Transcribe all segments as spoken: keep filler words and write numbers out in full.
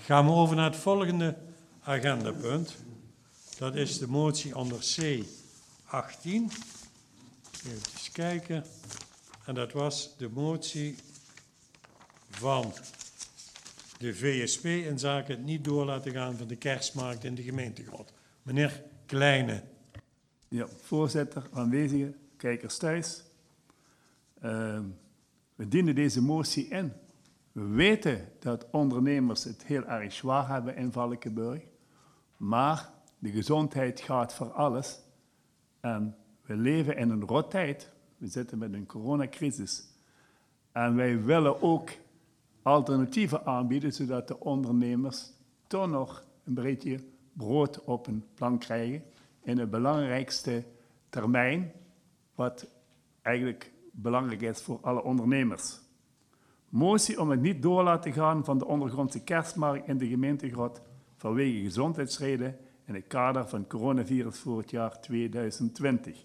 Gaan we over naar het volgende agendapunt. Dat is de motie onder C achttien. Even eens kijken. En dat was de motie van de V S P in zaken het niet door laten gaan van de kerstmarkt in de gemeentegrot. Meneer Kleine. Ja, voorzitter, aanwezigen, kijkers thuis. Uh, we dienen deze motie in. We weten dat ondernemers het heel erg zwaar hebben in Valkenburg. Maar de gezondheid gaat voor alles. En we leven in een rottijd. We zitten met een coronacrisis. En wij willen ook alternatieven aanbieden, zodat de ondernemers toch nog een beetje brood op een plank krijgen in het belangrijkste termijn, wat eigenlijk belangrijk is voor alle ondernemers. Motie om het niet door laten gaan van de ondergrondse kerstmarkt in de gemeentegrot vanwege gezondheidsredenen in het kader van het coronavirus voor het jaar tweeduizend twintig.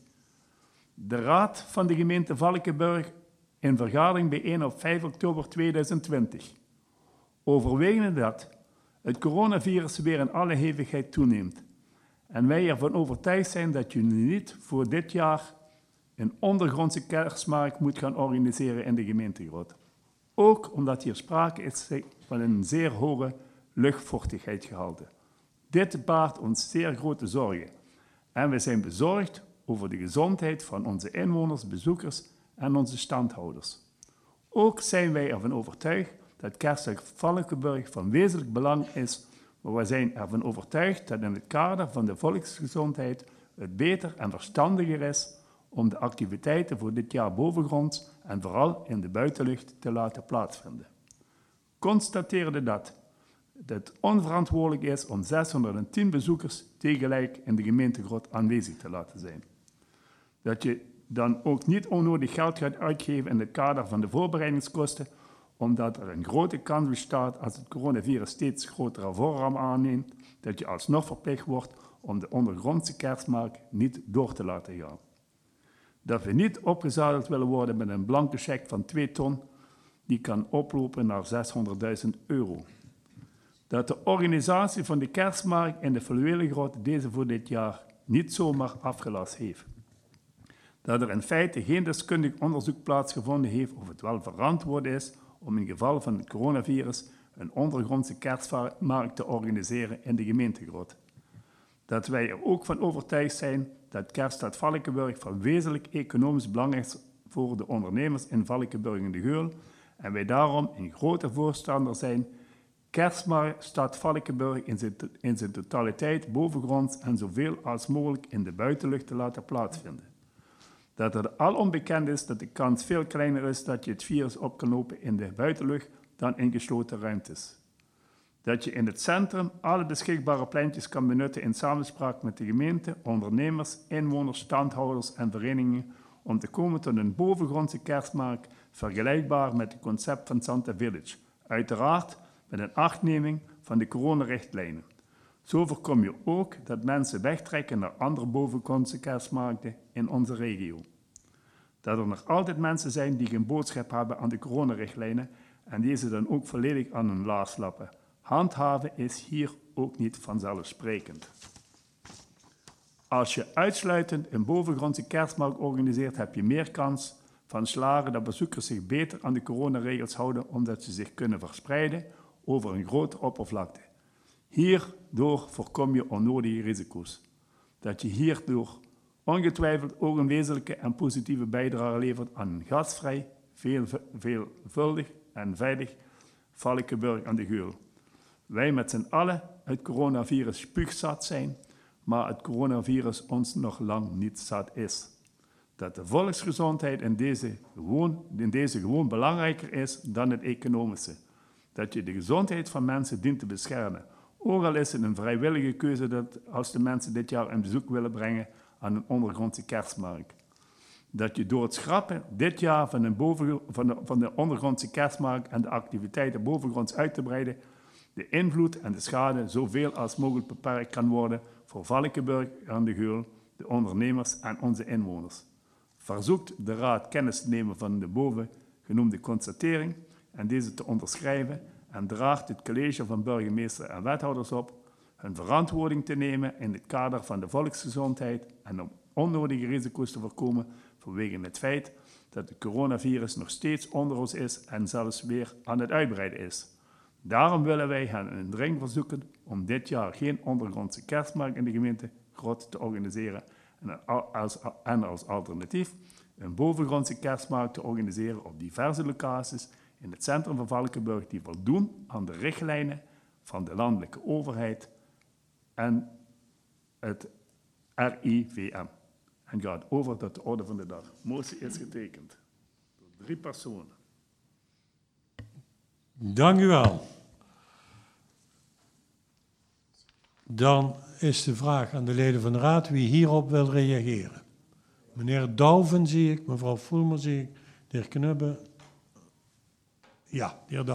De Raad van de gemeente Valkenburg in vergadering bijeen op vijf oktober tweeduizend twintig. Overwegende dat het coronavirus weer in alle hevigheid toeneemt. En wij ervan overtuigd zijn dat je niet voor dit jaar een ondergrondse kerstmarkt moet gaan organiseren in de gemeentegrot. Ook omdat hier sprake is van een zeer hoge luchtvochtigheidsgehalte. Dit baart ons zeer grote zorgen. En we zijn bezorgd over de gezondheid van onze inwoners, bezoekers en onze standhouders. Ook zijn wij ervan overtuigd dat Kerstdag Valkenburg van wezenlijk belang is, maar we zijn ervan overtuigd dat in het kader van de volksgezondheid het beter en verstandiger is om de activiteiten voor dit jaar bovengronds en vooral in de buitenlucht te laten plaatsvinden. Constateerde dat het onverantwoordelijk is om zeshonderdtien bezoekers tegelijk in de gemeentegrot aanwezig te laten zijn. Dat je dan ook niet onnodig geld gaat uitgeven in het kader van de voorbereidingskosten, omdat er een grote kans bestaat als het coronavirus steeds grotere vorm aanneemt, dat je alsnog verplicht wordt om de ondergrondse kerstmarkt niet door te laten gaan. Dat we niet opgezadeld willen worden met een blanke cheque van twee ton, die kan oplopen naar zeshonderdduizend euro. Dat de organisatie van de kerstmarkt in de Fluwelengrot deze voor dit jaar niet zomaar afgelast heeft. Dat er in feite geen deskundig onderzoek plaatsgevonden heeft of het wel verantwoord is om in geval van het coronavirus een ondergrondse kerstmarkt te organiseren in de gemeentegrot. Dat wij er ook van overtuigd zijn dat Kerststad Valkenburg van wezenlijk economisch belang is voor de ondernemers in Valkenburg en de Geul en wij daarom een grote voorstander zijn Kerststad Valkenburg in zijn, in zijn totaliteit bovengronds en zoveel als mogelijk in de buitenlucht te laten plaatsvinden. Dat het al onbekend is dat de kans veel kleiner is dat je het virus op kan lopen in de buitenlucht dan in gesloten ruimtes. Dat je in het centrum alle beschikbare pleintjes kan benutten in samenspraak met de gemeente, ondernemers, inwoners, standhouders en verenigingen om te komen tot een bovengrondse kerstmarkt vergelijkbaar met het concept van Santa Village. Uiteraard met een achtneming van de coronarichtlijnen. Zo voorkom je ook dat mensen wegtrekken naar andere bovengrondse kerstmarkten in onze regio. Dat er nog altijd mensen zijn die geen boodschap hebben aan de coronarichtlijnen en deze dan ook volledig aan hun laars lappen. Handhaven is hier ook niet vanzelfsprekend. Als je uitsluitend een bovengrondse kerstmarkt organiseert, heb je meer kans van slagen dat bezoekers zich beter aan de coronaregels houden omdat ze zich kunnen verspreiden over een grote oppervlakte. Hierdoor voorkom je onnodige risico's. Dat je hierdoor ongetwijfeld ook een wezenlijke en positieve bijdrage levert aan een gastvrij, veel, veelvuldig en veilig Valkenburg aan de Geul. Wij met z'n allen het coronavirus spuugzat zijn, maar het coronavirus ons nog lang niet zat is. Dat de volksgezondheid in deze gewoon, in deze gewoon belangrijker is dan het economische. Dat je de gezondheid van mensen dient te beschermen. Ook al is het een vrijwillige keuze dat als de mensen dit jaar een bezoek willen brengen aan een ondergrondse kerstmarkt. Dat je door het schrappen dit jaar van, een boven, van, de, van de ondergrondse kerstmarkt en de activiteiten bovengronds uit te breiden, de invloed en de schade zoveel als mogelijk beperkt kan worden voor Valkenburg aan de Geul, de ondernemers en onze inwoners. Verzoekt de Raad kennis te nemen van de bovengenoemde constatering en deze te onderschrijven en draagt het college van burgemeester en wethouders op hun verantwoording te nemen in het kader van de volksgezondheid en om onnodige risico's te voorkomen vanwege het feit dat het coronavirus nog steeds onder ons is en zelfs weer aan het uitbreiden is. Daarom willen wij hen een dring verzoeken om dit jaar geen ondergrondse kerstmarkt in de gemeente Grot te organiseren en als, en als alternatief een bovengrondse kerstmarkt te organiseren op diverse locaties in het centrum van Valkenburg die voldoen aan de richtlijnen van de landelijke overheid en het R I V M. En gaat over tot de orde van de dag. Motie is getekend door drie personen. Dank u wel. Dan is de vraag aan de leden van de Raad wie hierop wil reageren. Meneer Douwen zie ik, mevrouw Voelmer zie ik, de heer Knubbe. Ja, de heer Douwen.